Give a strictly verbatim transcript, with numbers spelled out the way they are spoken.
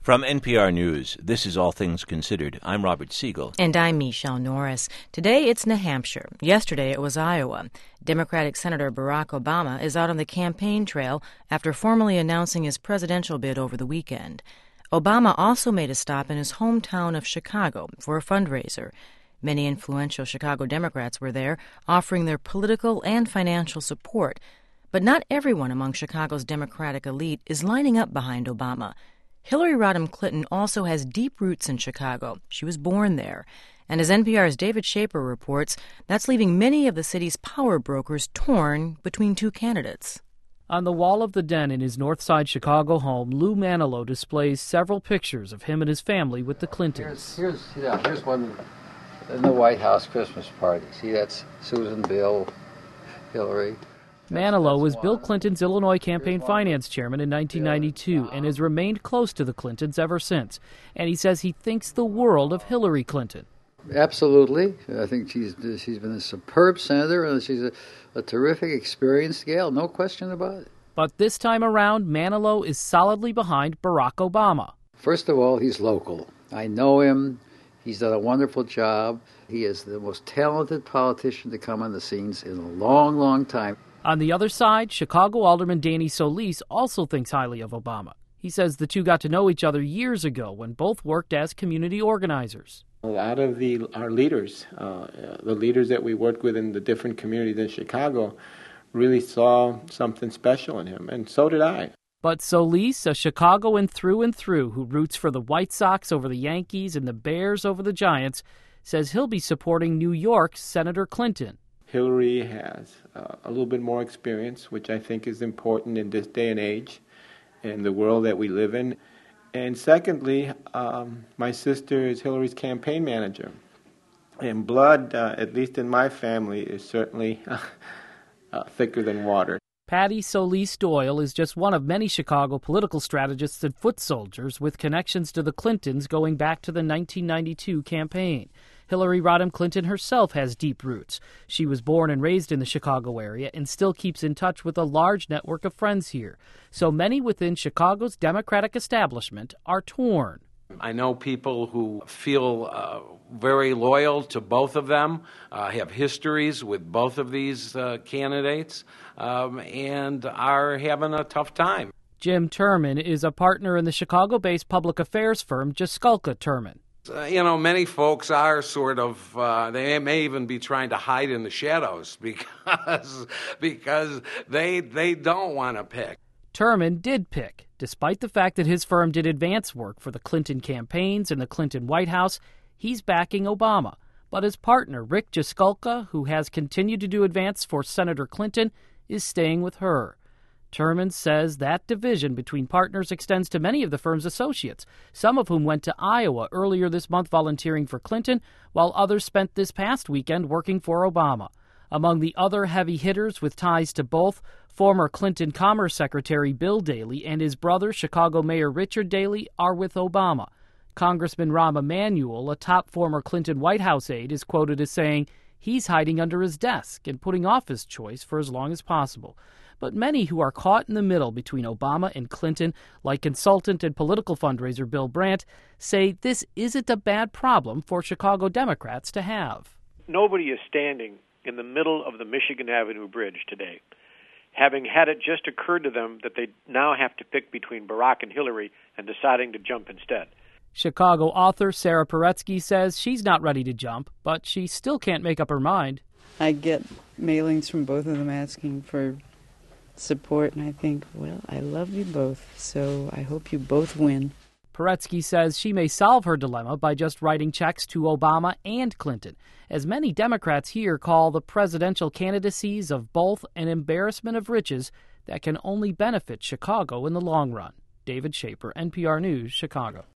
From N P R News, this is All Things Considered. I'm Robert Siegel. And I'm Michelle Norris. Today it's New Hampshire. Yesterday it was Iowa. Democratic Senator Barack Obama is out on the campaign trail after formally announcing his presidential bid over the weekend. Obama also made a stop in his hometown of Chicago for a fundraiser. Many influential Chicago Democrats were there, offering their political and financial support. But not everyone among Chicago's Democratic elite is lining up behind Obama. Hillary Rodham Clinton also has deep roots in Chicago. She was born there. And as N P R's David Schaper reports, that's leaving many of the city's power brokers torn between two candidates. On the wall of the den in his Northside Chicago home, Lou Manilow displays several pictures of him and his family with the Clintons. Here's, here's, yeah, here's one in the White House Christmas party. See, that's Susan, Bill, Hillary. Manilow was Bill Clinton's Illinois campaign finance chairman in nineteen ninety-two and has remained close to the Clintons ever since. And he says he thinks the world of Hillary Clinton. Absolutely. I think she's she's been a superb senator, and she's a, a terrific, experienced gal, no question about it. But this time around, Manilow is solidly behind Barack Obama. First of all, he's local. I know him. He's done a wonderful job. He is the most talented politician to come on the scenes in a long, long time. On the other side, Chicago Alderman Danny Solis also thinks highly of Obama. He says the two got to know each other years ago when both worked as community organizers. A lot of the our leaders, uh, the leaders that we worked with in the different communities in Chicago, really saw something special in him, and so did I. But Solis, a Chicagoan through and through who roots for the White Sox over the Yankees and the Bears over the Giants, says he'll be supporting New York's Senator Clinton. Hillary has uh, a little bit more experience, which I think is important in this day and age, in the world that we live in. And secondly, um, my sister is Hillary's campaign manager. And blood, uh, at least in my family, is certainly uh, thicker than water. Patty Solis Doyle is just one of many Chicago political strategists and foot soldiers with connections to the Clintons going back to the nineteen ninety-two campaign. Hillary Rodham Clinton herself has deep roots. She was born and raised in the Chicago area and still keeps in touch with a large network of friends here. So many within Chicago's Democratic establishment are torn. I know people who feel uh, very loyal to both of them, uh, have histories with both of these uh, candidates, um, and are having a tough time. Jim Turman is a partner in the Chicago-based public affairs firm Jaskulka Turman. Uh, you know, many folks are sort of, uh, they may even be trying to hide in the shadows because because they they don't want to pick. Turman did pick. Despite the fact that his firm did advance work for the Clinton campaigns and the Clinton White House, he's backing Obama. But his partner, Rick Jaskulka, who has continued to do advance for Senator Clinton, is staying with her. Turman says that division between partners extends to many of the firm's associates, some of whom went to Iowa earlier this month volunteering for Clinton, while others spent this past weekend working for Obama. Among the other heavy hitters with ties to both, former Clinton Commerce Secretary Bill Daley and his brother, Chicago Mayor Richard Daley, are with Obama. Congressman Rahm Emanuel, a top former Clinton White House aide, is quoted as saying he's hiding under his desk and putting off his choice for as long as possible. But many who are caught in the middle between Obama and Clinton, like consultant and political fundraiser Bill Brandt, say this isn't a bad problem for Chicago Democrats to have. Nobody is standing in the middle of the Michigan Avenue Bridge today, having had it just occurred to them that they now have to pick between Barack and Hillary and deciding to jump instead. Chicago author Sarah Paretsky says she's not ready to jump, but she still can't make up her mind. I get mailings from both of them asking for support, and I think, well, I love you both, so I hope you both win. Paretsky says she may solve her dilemma by just writing checks to Obama and Clinton, as many Democrats here call the presidential candidacies of both an embarrassment of riches that can only benefit Chicago in the long run. David Schaper, N P R News, Chicago.